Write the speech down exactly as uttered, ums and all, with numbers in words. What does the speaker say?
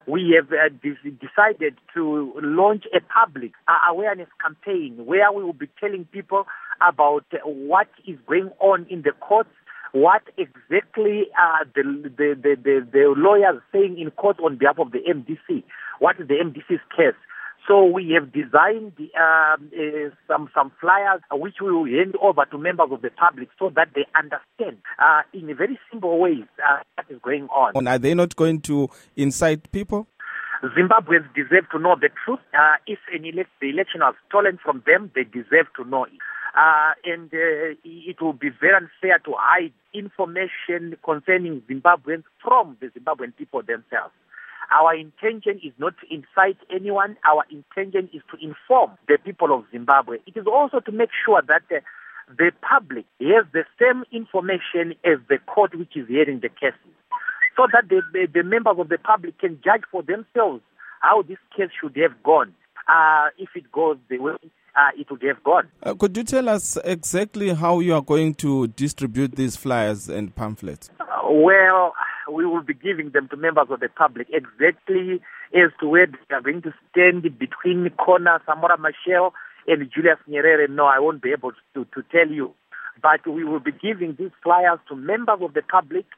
We have uh, de- decided to launch a public uh, awareness campaign where we will be telling people about uh, what is going on in the courts, what exactly uh, the, the, the, the, the lawyers saying in court on behalf of the M D C, what is the M D C's case. So we have designed the, um, uh, some some flyers uh, which we will hand over to members of the public so that they understand uh, in a very simple ways uh, what is going on. And are they not going to incite people? Zimbabweans deserve to know the truth. Uh, if an ele- the election was stolen from them, they deserve to know it. Uh, and uh, it will be very unfair to hide information concerning Zimbabweans from the Zimbabwean people themselves. Our intention is not to incite anyone. Our intention is to inform the people of Zimbabwe. It is also to make sure that uh, the public has the same information as the court which is hearing the cases, so that the, the, the members of the public can judge for themselves how this case should have gone. Uh, if it goes the way uh, it would have gone. Uh, could you tell us exactly how you are going to distribute these flyers and pamphlets? Uh, well, we will be giving them to members of the public exactly as to where they are going to stand between Kona, Samora Machel, and Julius Nyerere. No, I won't be able to, to tell you. But we will be giving these flyers to members of the public